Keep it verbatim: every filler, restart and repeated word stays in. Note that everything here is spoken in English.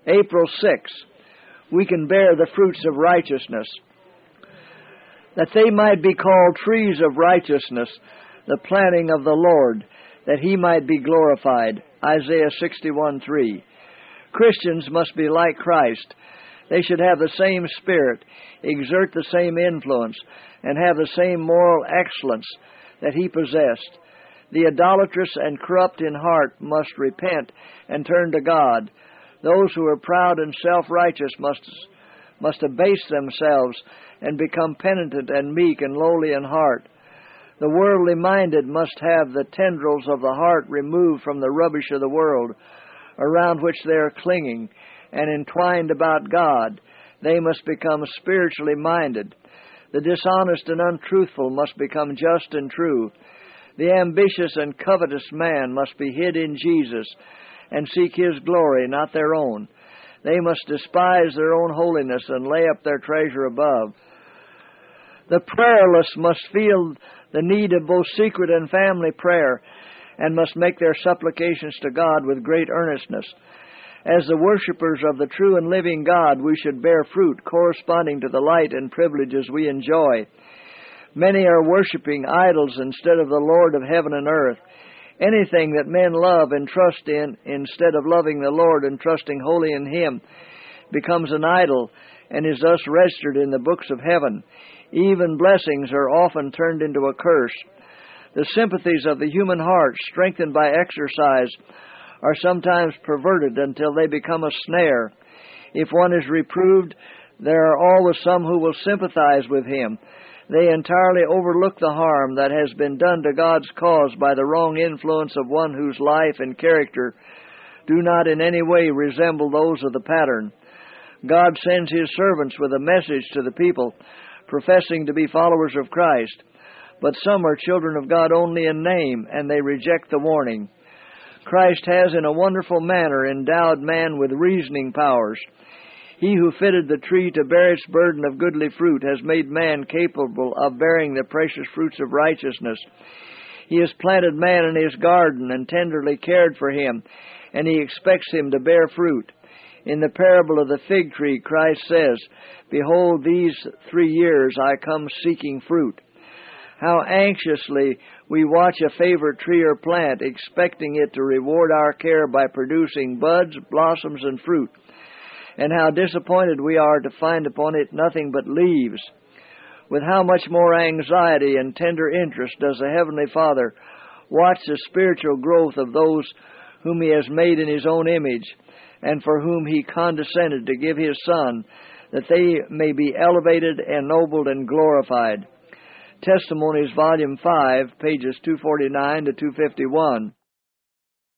April sixth, we can bear the fruits of righteousness, that they might be called trees of righteousness, the planting of the Lord, that He might be glorified. Isaiah sixty-one three. Christians must be like Christ. They should have the same spirit, exert the same influence, and have the same moral excellence that He possessed. The idolatrous and corrupt in heart must repent and turn to God. Those who are proud and self-righteous must, must abase themselves and become penitent and meek and lowly in heart. The worldly minded must have the tendrils of the heart removed from the rubbish of the world, around which they are clinging, and entwined about God. They must become spiritually minded. The dishonest and untruthful must become just and true. The ambitious and covetous man must be hid in Jesus and seek His glory, not their own. They must despise their own holiness and lay up their treasure above. The prayerless must feel the need of both secret and family prayer, and must make their supplications to God with great earnestness. As the worshippers of the true and living God, we should bear fruit corresponding to the light and privileges we enjoy. Many are worshiping idols instead of the Lord of heaven and earth. Anything that men love and trust in, instead of loving the Lord and trusting wholly in Him, becomes an idol and is thus registered in the books of heaven. Even blessings are often turned into a curse. The sympathies of the human heart, strengthened by exercise, are sometimes perverted until they become a snare. If one is reproved, there are always some who will sympathize with him. They entirely overlook the harm that has been done to God's cause by the wrong influence of one whose life and character do not in any way resemble those of the pattern. God sends His servants with a message to the people, professing to be followers of Christ. But some are children of God only in name, and they reject the warning. Christ has in a wonderful manner endowed man with reasoning powers. He who fitted the tree to bear its burden of goodly fruit has made man capable of bearing the precious fruits of righteousness. He has planted man in His garden and tenderly cared for him, and He expects him to bear fruit. In the parable of the fig tree, Christ says, "Behold, these three years I come seeking fruit." How anxiously we watch a favorite tree or plant, expecting it to reward our care by producing buds, blossoms, and fruit. And how disappointed we are to find upon it nothing but leaves. With how much more anxiety and tender interest does the Heavenly Father watch the spiritual growth of those whom He has made in His own image, and for whom He condescended to give His Son, that they may be elevated, ennobled, and glorified. Testimonies, Volume five, pages two forty-nine to two fifty-one.